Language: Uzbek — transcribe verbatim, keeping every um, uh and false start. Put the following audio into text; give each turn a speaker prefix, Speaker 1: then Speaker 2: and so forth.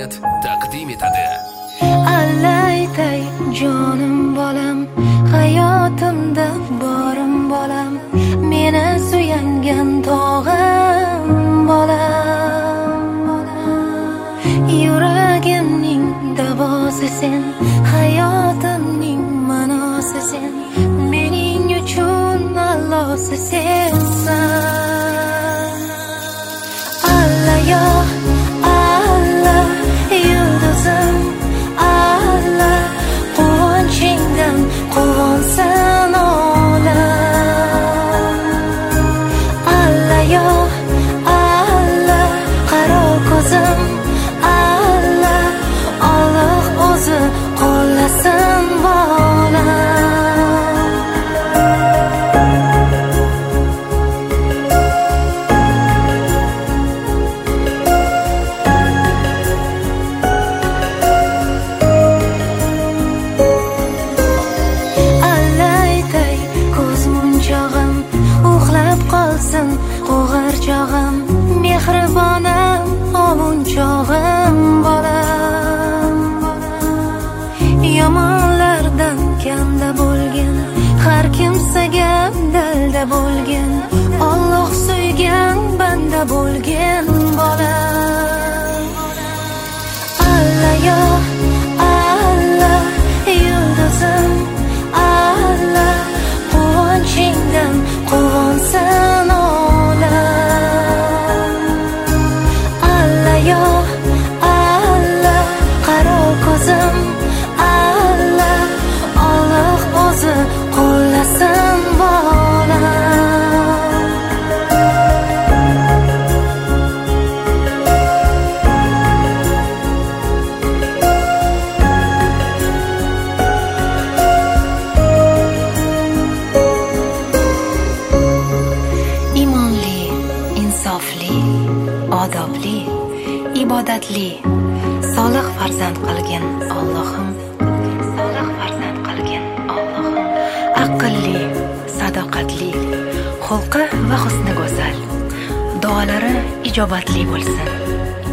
Speaker 1: net taqdim etadi.
Speaker 2: Alla aytay jonim bolam, hayotimda borim bolam, meni suyangan tog'im bolam. Yuragimning davosi sen, hayotimning ma'nosi sen, mening uchun Allohsi sensan. Alla yo alla yulduzim, alla quvonchingdan quvonsin olam. Alla yo alla qaro ko'zim, alla Alloh o'zi qo'llasin bolam. Qo'g'irchog'im, mehribonim, ovunchog'im bolam. Yomonlardan kamda bo'lgin, har kimsaga dalda bo'lgin, Alloh suygan banda bo'lgin bolam. Alla yo alla yulduzim, alla quvonchingdan quvonsin olam. Alla yo alla qaro ko'zim, alla Alloh o'zi qo'llasin bolam. Imonli, insofli, odobli, ibodatli, solih farzand qilgin Allohim, solih farzand qilgin Allohim. Aqlli, sadoqatli, xulqi va husni go'zal, duolari ijobatli bo'lsin.